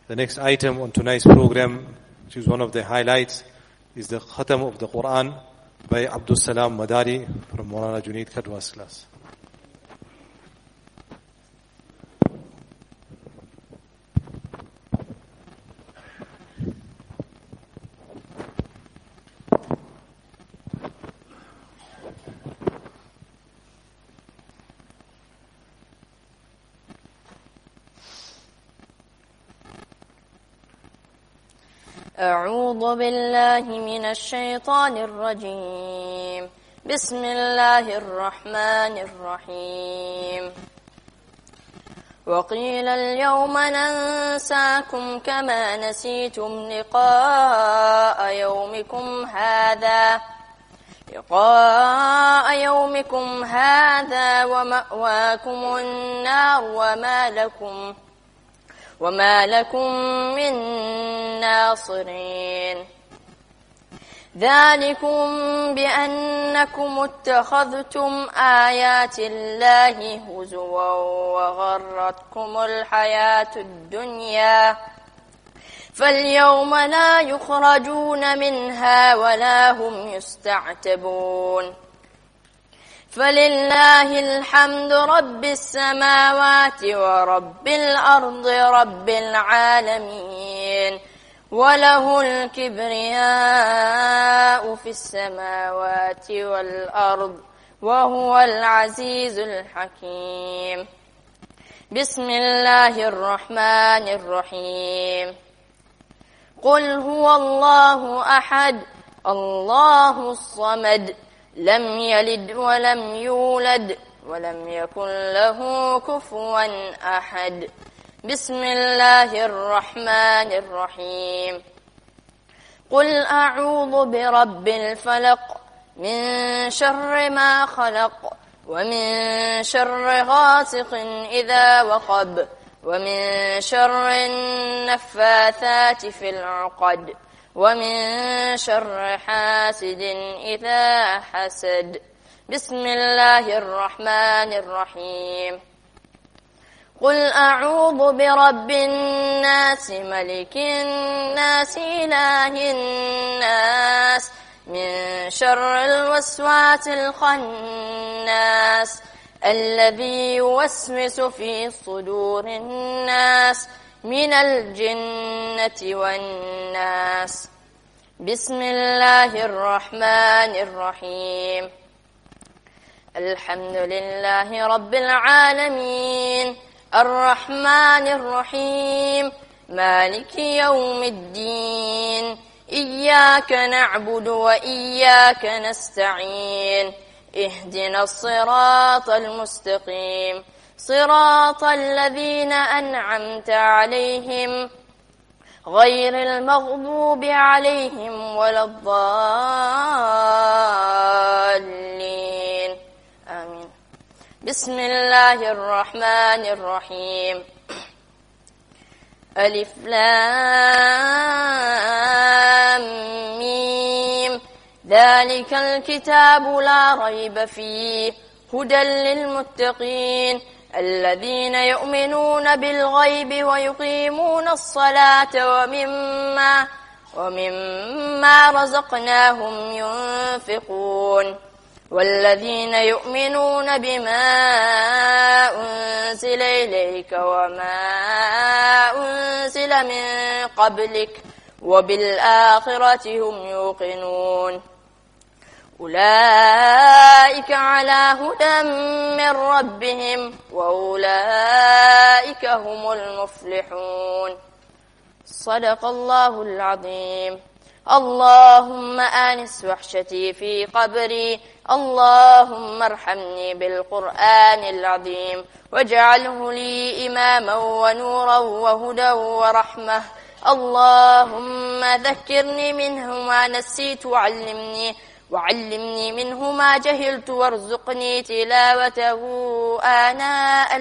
The next item on tonight's program, which is one of the highlights, is the Khatam of the Quran by Abdul Salam Madari from Maulana Junaid Kadwa's class. أعوذ بالله من الشيطان الرجيم. بسم الله الرحمن الرحيم. وقيل اليوم ننساكم كما نسيتم لقاء يومكم هذا ومأواكم النار وما لكم من ناصرين. ذلكم بأنكم اتخذتم آيات الله هزوا وغرتكم الحياة الدنيا فاليوم لا يخرجون منها ولا هم يستعتبون. فلله الحمد رب السماوات ورب الأرض رب العالمين وله الكبرياء في السماوات والأرض وهو العزيز الحكيم. بسم الله الرحمن الرحيم. قل هو الله أحد الله الصمد لم يلد ولم يولد ولم يكن له كفوا أحد. بسم الله الرحمن الرحيم. قل أعوذ برب الفلق من شر ما خلق ومن شر غاسق إذا وقب ومن شر النفاثات في العقد ومن شر حاسد إذا حسد. بسم الله الرحمن الرحيم. قل أعوذ برب الناس ملك الناس إله الناس من شر الوسواس الخناس الذي يوسوس في صدور الناس من الجنة والناس. بسم الله الرحمن الرحيم. الحمد لله رب العالمين الرحمن الرحيم مالك يوم الدين إياك نعبد وإياك نستعين اهدنا الصراط المستقيم صراط الذين أنعمت عليهم غير المغضوب عليهم ولا الضالين آمين. بسم الله الرحمن الرحيم. ألف لام ميم ذلك الكتاب لا ريب فيه هدى للمتقين الذين يؤمنون بالغيب ويقيمون الصلاة ومما رزقناهم ينفقون والذين يؤمنون بما أنزل إليك وما أنزل من قبلك وبالآخرة هم يوقنون أولئك على هدى من ربهم وأولئك هم المفلحون. صدق الله العظيم. اللهم آنس وحشتي في قبري اللهم ارحمني بالقرآن العظيم واجعله لي إماما ونورا وهدى ورحمة. اللهم ذكرني منه ما نسيت وعلمني منه ما جهلت وارزقني تلاوته آناء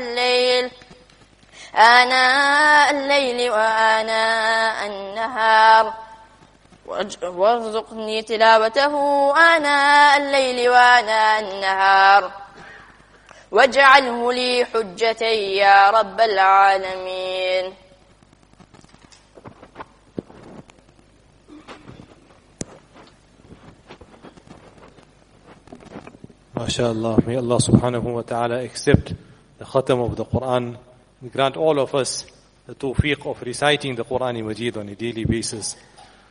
الليل وآناء النهار وارزقني تلاوته آناء الليل وآناء النهار واجعله لي حجة يا رب العالمين. MashaAllah, may Allah subhanahu wa ta'ala accept the khatam of the Quran and grant all of us the tawfiq of reciting the Quran Majid on a daily basis.